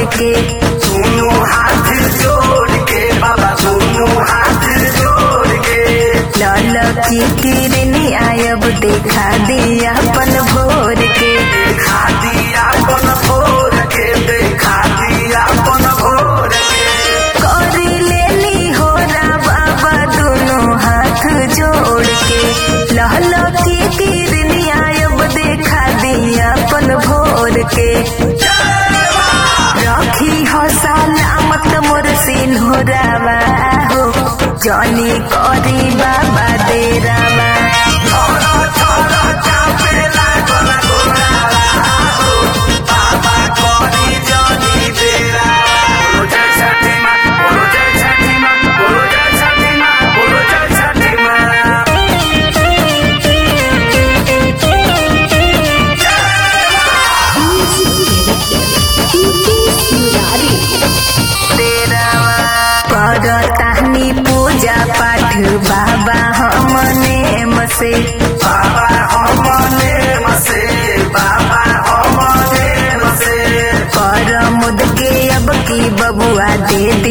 के, दोनों हाथ जोड़ के बाबा दोनों हाथ जोड़ के। लाल की किरनी आयब देखा दिया अपन भोर के, देखा दिया अपन भोर के, देखा दिया अपन भोर के। करी लेली हो रा बाबा दोनों हाथ जोड़ के, लाल की किरनी आयब देखा दिया अपन भोर के। रखी हो सलामत मोर सिन्होरावा हो, जानी करी बाबा डेरावा। करतानी पूजा पाठ बाबा हमने मसे, बाबा हमने मसे, बाबा हमने मसे। कर मुद के अब की बबुआ दे